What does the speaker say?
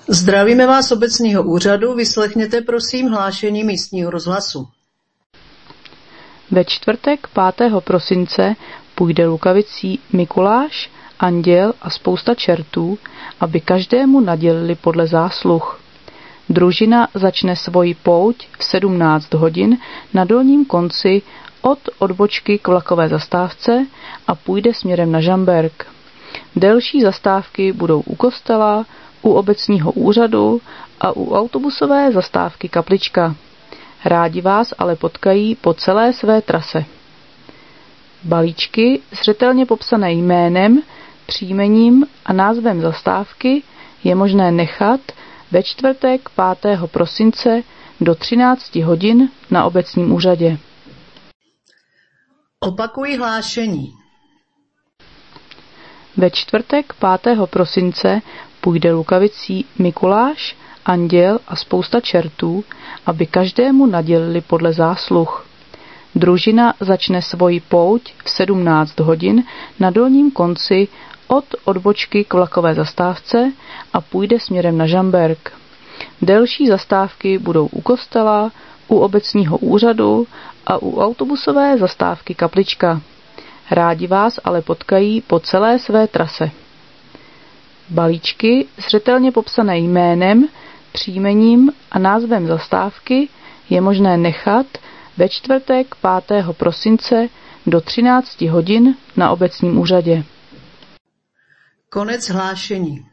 Zdravíme vás z obecního úřadu, vyslechněte prosím hlášení místního rozhlasu. Ve čtvrtek 5. prosince půjde Lukavicí Mikuláš, anděl a spousta čertů, aby každému nadělili podle zásluh. Družina začne svoji pouť v 17 hodin na dolním konci od odbočky k vlakové zastávce a půjde směrem na Žamberk. Delší zastávky budou u kostela, u obecního úřadu a u autobusové zastávky Kaplička. Rádi vás ale potkají po celé své trase. Balíčky zřetelně popsané jménem, příjmením a názvem zastávky je možné nechat ve čtvrtek 5. prosince do 13 hodin na obecním úřadě. Opakuji hlášení. Ve čtvrtek 5. prosince půjde Lukavicí Mikuláš, anděl a spousta čertů, aby každému nadělili podle zásluh. Družina začne svoji pouť v 17 hodin na dolním konci od odbočky k vlakové zastávce a půjde směrem na Žamberk. Delší zastávky budou u kostela, u obecního úřadu a u autobusové zastávky Kaplička. Rádi vás ale potkají po celé své trase. Balíčky zřetelně popsané jménem, příjmením a názvem zastávky je možné nechat ve čtvrtek 5. prosince do 13 hodin na obecním úřadě. Konec hlášení.